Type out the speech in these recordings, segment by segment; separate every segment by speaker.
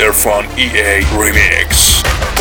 Speaker 1: Erfan EA Remix.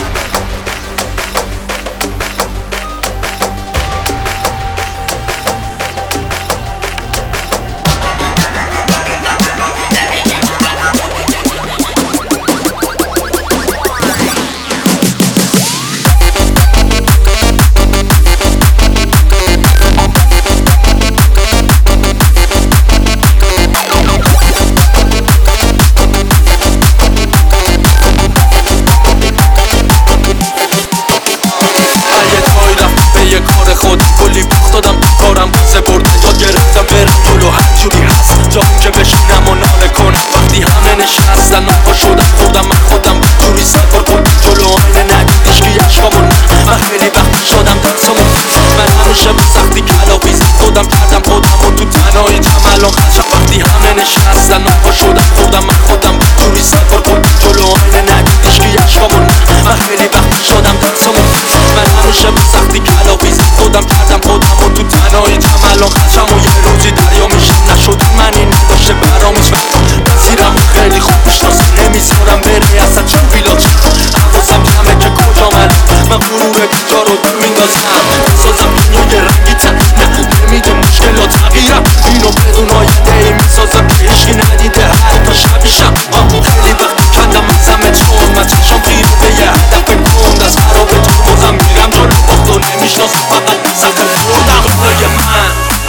Speaker 2: جایی که بشینم و ناله کنم وقتی همه نشستن آقا شدم خودم من خودم جوری سفر کنم جلو آینه ندید اشکی عشقامون من خیلی وقت شدم درسمون من همیشه به سختی کلاویز خودم کردم خودم و تو تنهایی الان خشم وقتی همه نشستن آقا شدم خودم من خودم جوری سفر کنم جلو آینه ندید اشکی عشقامون من خیلی وقت شدم درسمون من همیشه به سختی کلاویز خودم کردم خودم و تو تنهایی الان خشم و یه روزی دریا میشم نشد من این نداشته برام هیچ وقت مسیرم خیلی خوب میشناسم نمیذارم بره اصلا چون پیلات حواسم جمعه که کجا من غرور کجا رو دور میندازم بسازم دنیای رنگی تر نمیده مشکلات تغییرم اینو بدون آینده ای میسازم که هیچکی ندیده حتی شبیشم خیلی وقتی کندم ازمه چون من چشم خیره به یه هدف کند از خراب ترمزم میرم جلو باخت و نمیشناسم فقط سطح خوردم دنیای من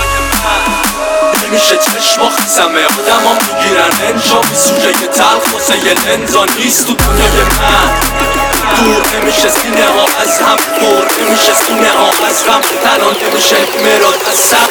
Speaker 2: نمیشه چشم و خیسمه آدم ها میگیرن انجام سوژه یه تلخ واسه یه لنزا نیست تو دنیای من دور نمیشه سینه ها از هم دور نمیشه سینه ها از غم تنان نمیشه مراد از سب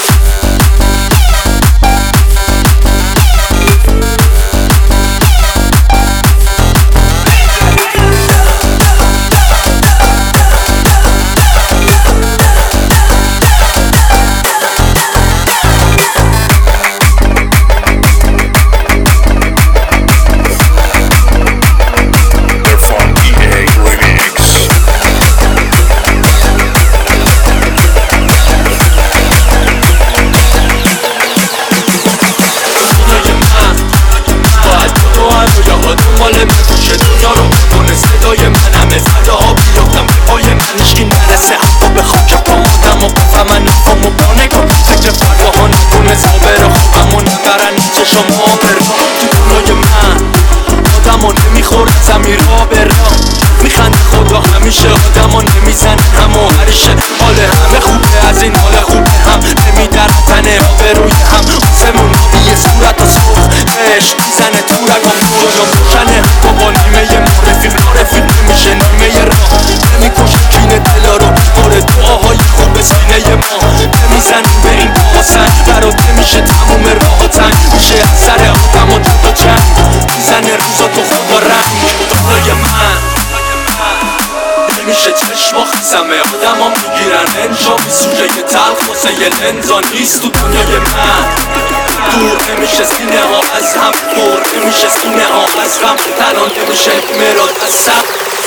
Speaker 2: شما برا تو دنیای من آدم ها نمیخورن زمین را برا میخنده خدا همیشه آدم ها نمیزنن هم و هریشه حال همه خوبه از این حال خوبه هم نمیدرن تنه ها به روی هم آسمون یه صورت و سرخ عشق میزنه تو رگام جلو روشنه بابا نیمه معرفی نمیشه نیمه راه نمیکشه کینه دلا رو مورد دعاهای خوب سینه ما نمیزنیم به این آسن برات نمیشه تموم راه تنگ میشه از سر آدم و جدا چند میزنه روزا تو خدا رنگ دنیای من نمیشه چشم و خیسمه آدم ها میگیرن انجام سوژه یه تلخ واسه یه لنزا نیست تو دنیای من دور نمیشه سینه ها از هم دور نمیشه سینه ها از غم تنان نمیشه مراد از سب